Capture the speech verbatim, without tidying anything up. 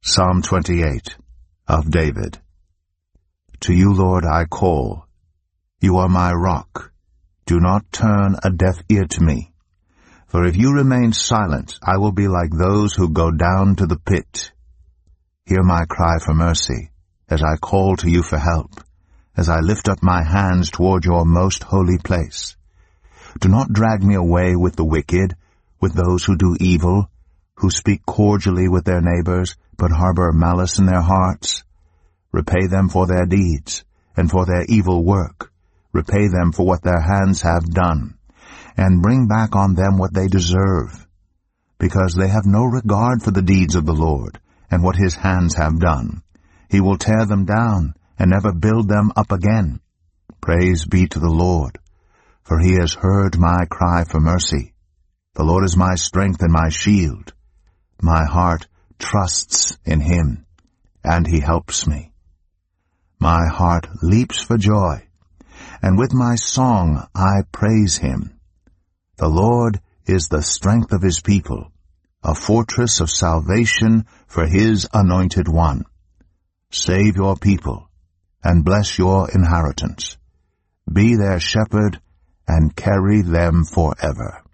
Psalm twenty-eight, of David. To you, Lord, I call. You are my rock. Do not turn a deaf ear to me. For if you remain silent, I will be like those who go down to the pit. Hear my cry for mercy, as I call to you for help, as I lift up my hands toward your most holy place. Do not drag me away with the wicked, with those who do evil, who speak cordially with their neighbors, but harbor malice in their hearts. Repay them for their deeds, and for their evil work. Repay them for what their hands have done, and bring back on them what they deserve. Because they have no regard for the deeds of the Lord, and what his hands have done. He will tear them down, and never build them up again. Praise be to the Lord, for he has heard my cry for mercy. The Lord is my strength and my shield. My heart trusts in him, and he helps me. My heart leaps for joy, and with my song I praise him. The Lord is the strength of his people, a fortress of salvation for his anointed one. Save your people, and bless your inheritance. Be their shepherd, and carry them forever.